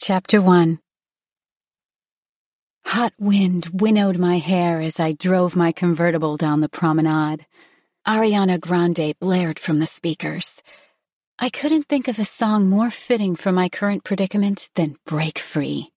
Chapter 1. Hot wind winnowed my hair as I drove my convertible down the promenade. Ariana Grande blared from the speakers. I couldn't think of a song more fitting for my current predicament than Break Free.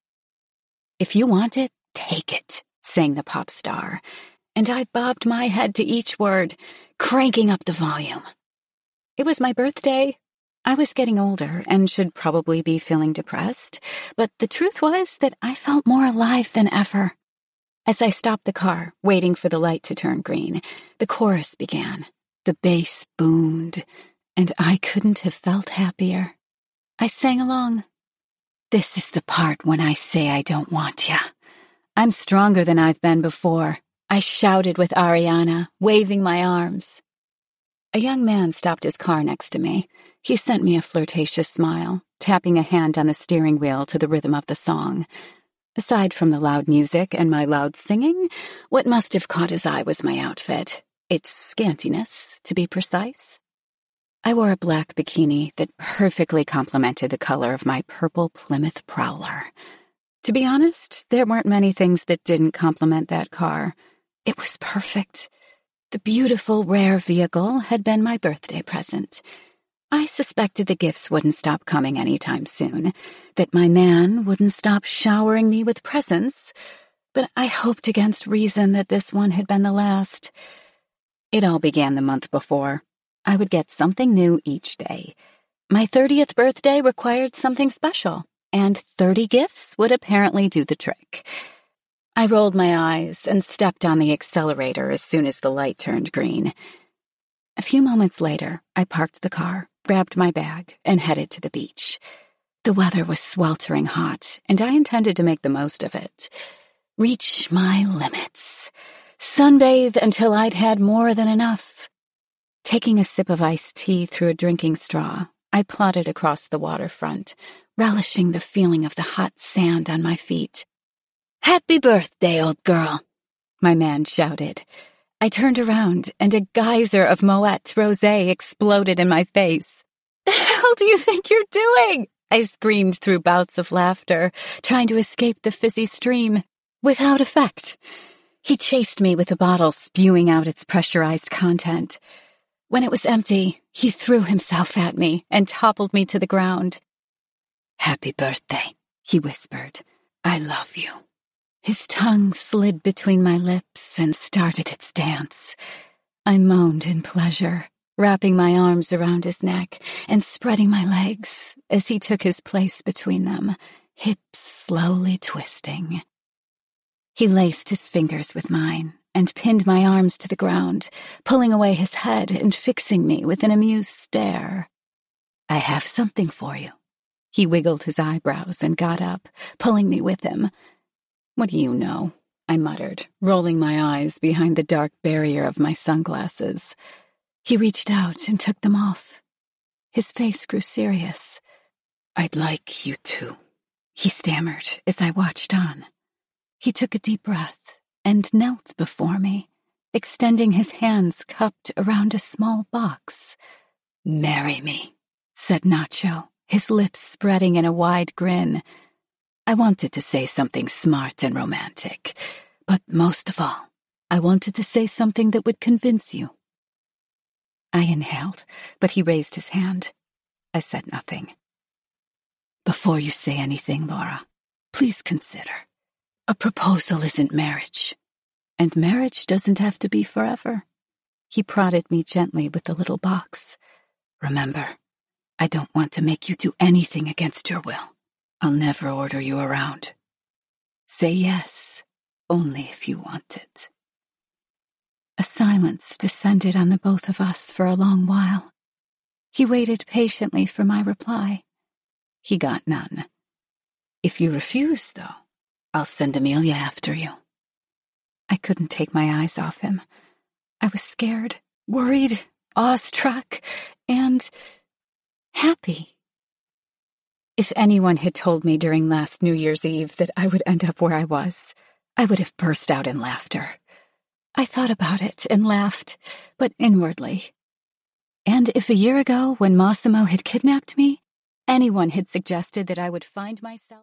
If you want it, take it, sang the pop star, and I bobbed my head to each word, cranking up the volume. It was my birthday. I was getting older and should probably be feeling depressed, but the truth was that I felt more alive than ever. As I stopped the car, waiting for the light to turn green, the chorus began. The bass boomed, and I couldn't have felt happier. I sang along. This is the part when I say I don't want ya. I'm stronger than I've been before. I shouted with Ariana, waving my arms. A young man stopped his car next to me. He sent me a flirtatious smile, tapping a hand on the steering wheel to the rhythm of the song. Aside from the loud music and my loud singing, what must have caught his eye was my outfit. Its scantiness, to be precise. I wore a black bikini that perfectly complemented the color of my purple Plymouth Prowler. To be honest, there weren't many things that didn't complement that car. It was perfect. The beautiful, rare vehicle had been my birthday present. I suspected the gifts wouldn't stop coming anytime soon, that my man wouldn't stop showering me with presents, but I hoped against reason that this one had been the last. It all began the month before. I would get something new each day. My 30th birthday required something special, and 30 gifts would apparently do the trick. I rolled my eyes and stepped on the accelerator as soon as the light turned green. A few moments later, I parked the car, grabbed my bag, and headed to the beach. The weather was sweltering hot, and I intended to make the most of it. Reach my limits. Sunbathe until I'd had more than enough. Taking a sip of iced tea through a drinking straw, I plodded across the waterfront, relishing the feeling of the hot sand on my feet. "Happy birthday, old girl," my man shouted. I turned around, and a geyser of Moet Rosé exploded in my face. "The hell do you think you're doing?" I screamed through bouts of laughter, trying to escape the fizzy stream. Without effect. He chased me with the bottle spewing out its pressurized content. When it was empty, he threw himself at me and toppled me to the ground. "Happy birthday," he whispered. "I love you." His tongue slid between my lips and started its dance. I moaned in pleasure, wrapping my arms around his neck and spreading my legs as he took his place between them, hips slowly twisting. He laced his fingers with mine and pinned my arms to the ground, pulling away his head and fixing me with an amused stare. "I have something for you." He wiggled his eyebrows and got up, pulling me with him. "What do you know?" I muttered, rolling my eyes behind the dark barrier of my sunglasses. He reached out and took them off. His face grew serious. "I'd like you to," he stammered as I watched on. He took a deep breath and knelt before me, extending his hands cupped around a small box. "Marry me," said Nacho, his lips spreading in a wide grin. I wanted to say something smart and romantic, but most of all, I wanted to say something that would convince you. I inhaled, but he raised his hand. I said nothing. "Before you say anything, Laura, please consider. A proposal isn't marriage, and marriage doesn't have to be forever." He prodded me gently with the little box. "Remember, I don't want to make you do anything against your will. I'll never order you around. Say yes, only if you want it." A silence descended on the both of us for a long while. He waited patiently for my reply. He got none. "If you refuse, though, I'll send Amelia after you." I couldn't take my eyes off him. I was scared, worried, awestruck, and happy. If anyone had told me during last New Year's Eve that I would end up where I was, I would have burst out in laughter. I thought about it and laughed, but inwardly. And if a year ago, when Massimo had kidnapped me, anyone had suggested that I would find myself